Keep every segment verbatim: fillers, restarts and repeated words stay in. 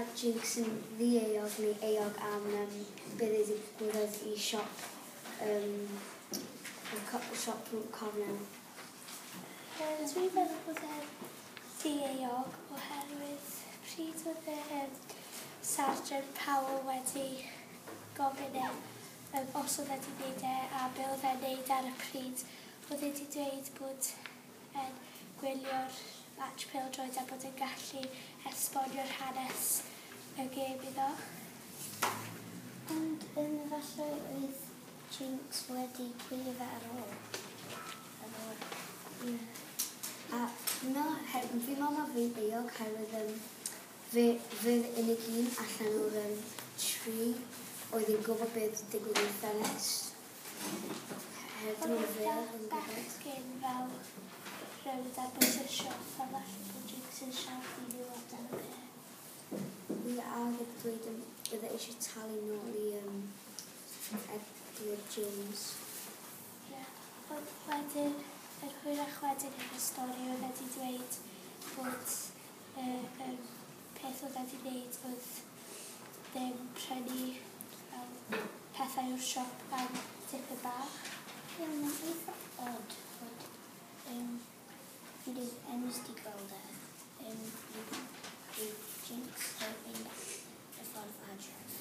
Jinx yn ddi-eog neu eog am um, bydd ei ddigwyddodd i siop, um, siop Cornel? Uh, Dwi'n meddwl bod e'n ddi-eog oherwydd pryd oedd e um, Sergeant Powell wedi gofyn e um, os oedd wedi gwneud e a be oedd e'n neud ar y pryd. Oedd wedi dweud bod e'n gwylio'r match pêl-droed a bod e'n gallu esbonio'r hanes y gêm iddo. Ond um, falle oedd Jinx wedi gwylio fe ar ôl. Ar ôl. Yeah. A no, fi'n meddwl na fi'n eog herwydd um, fydd unig un allan o'r um, tri oedd yn gwybod beth digwydd i'r ffenest. Ond oedd fel bechgyn fel rhywbeth ar bwys y siop a falle bod Jinx yn siarad i nhw amdano fe. Ie, a oedd dweud bydd e eisiau talu nôl i um, Edward Jones. Ie, ond wedyn, yr hwyrach wedyn yn y stori oedd wedi dweud bod uh, yr peth oedd wedi wneud oedd ddim prynu um, pethau o'r siop am tipyn bach. Ie, mae'n eitha odd fod um, fi wedi emysdi gweld e. Um, yw Jinx yn mynd y ffordd adref.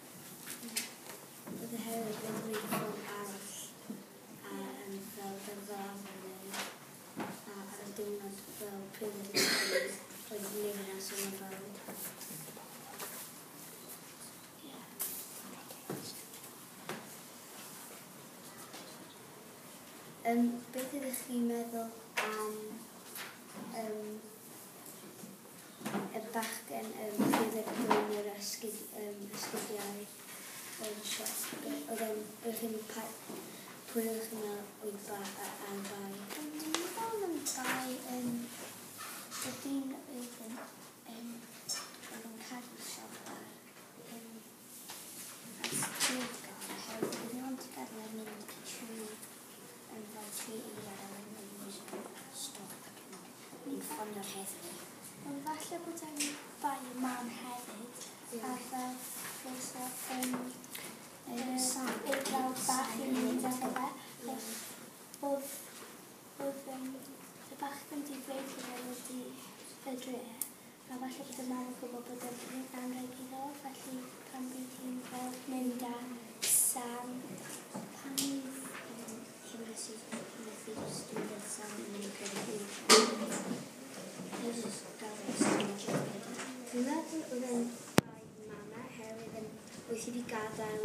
Oedd y herwydd yn gwneud ffordd arall a um, fel dyrfaf a ar y diwrnod fel pryd oedd yn gwneud oedd yn gwneud yna sy'n yn fawr. Um, beth ydych chi'n meddwl am um, y bachgen um, sydd yn gwneud yr ysgyd, um, ysgydiau yn siop? Oedd e'n ydych chi'n pwy ydych chi'n meddwl oedd ba a'r bai? Dwi'n meddwl am bai yn y dyn oedd yn oedd yn cadw siop ar ysgyd gan oherwydd oedd nhw'n gadael yn mynd trwy yn fel tri eiliad a wedyn yn mynd stop yn ffonio'r heddlu. Ond falle bod e'n bai y mam hefyd, a fel fes o'n eidrawd bach i'n mynd efo fe. Oedd y bachgen di dweud i fe wedi y dre, a falle bod y mam yn gwybod bod e'n anrheg iddo, felly pan bydd hi'n fel mynd â Sam. Pan bydd hyn sydd yn ffyrdd dwi'n Sam yn mynd gyda hi. Dwi'n meddwl oedd e'n bai mama herwydd wyth i wedi gadael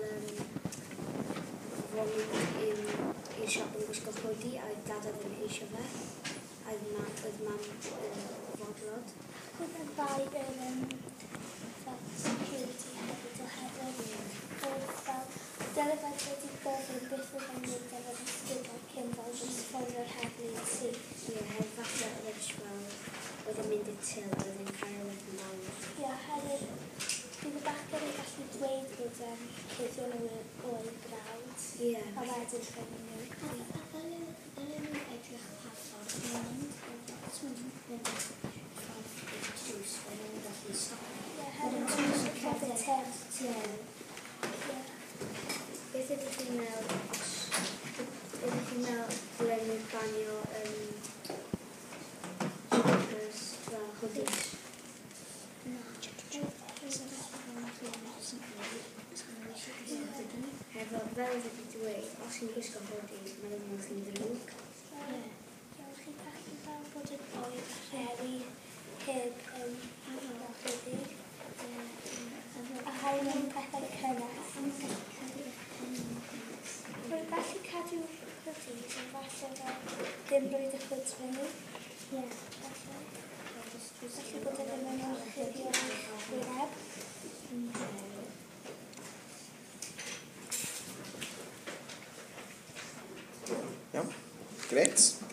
volwyd i'r siop yn gwisgo hoodie a oedd dad ddim eisiau fe. A oedd mam yn fodlod. Oedd e'n bai yr security hefyd oherwydd oedd fel Delefant wedi gofyn beth oedd e'n mynd efo'r ysgydau cyn fel jyst ffonio'r heddlu yn syth. Ie, hef falle oedd e'n fel oedd e'n mynd i'r til a oedd e'n cael ei mawr. Ie, hefyd bydd y bachgen yn gallu dweud bod e'n cuddio nhw o'i brawd. Ie. A wedyn ffynnu nhw. A ddylwn nhw edrych pa ffordd yn mynd. Dwi'n mynd ffordd i'r trws fe nhw'n gallu stopio. Ie, hefyd yn siarad y term. Ie. Beth ydych chi'n meddwl os ydych chi'n meddwl dylen nhw banio jumpers fel hoodies? Hefo, fel ydych chi'n dweud, os chi'n gwisgo hoodies, mae'n meddwl chi'n ddrwg. Ie. Iawn, chi'n gallu fel bod yn oed a rhewi heb hoodie. A hael mewn pethau cynnes. Rwy'n gallu cadw hoodies yn falle fel ddim rwy'n y chwyd fyny. Ie. Felly bod e ddim yn orchuddio wyneb. Iawn, grêt.